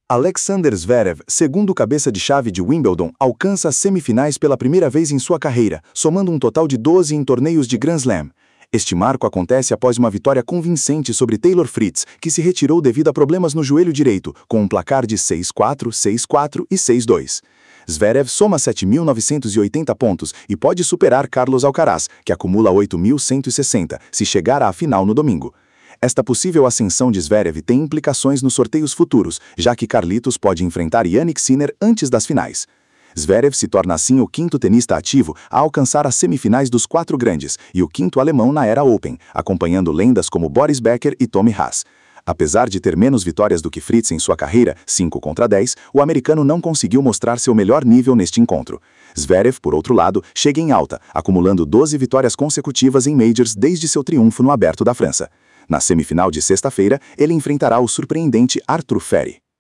Alexander Zverev, segundo cabeça de chave de Wimbledon, alcança as semifinais pela primeira vez em sua carreira, somando um total de 12 em torneios de Grand Slam. Este marco acontece após uma vitória convincente sobre Taylor Fritz, que se retirou devido a problemas no joelho direito, com um placar de 6-4, 6-4 e 6-2. Zverev soma 7.980 pontos e pode superar Carlos Alcaraz, que acumula 8.160, se chegar à final no domingo. Esta possível ascensão de Zverev tem implicações nos sorteios futuros, já que Carlitos pode enfrentar Jannik Sinner antes das finais. Zverev se torna assim o quinto tenista ativo a alcançar as semifinais dos 4 grandes e o quinto alemão na era Open, acompanhando lendas como Boris Becker e Tommy Haas. Apesar de ter menos vitórias do que Fritz em sua carreira, 5-10, o americano não conseguiu mostrar seu melhor nível neste encontro. Zverev, por outro lado, chega em alta, acumulando 12 vitórias consecutivas em Majors desde seu triunfo no Aberto da França. Na semifinal de sexta-feira, ele enfrentará o surpreendente Arthur Feri.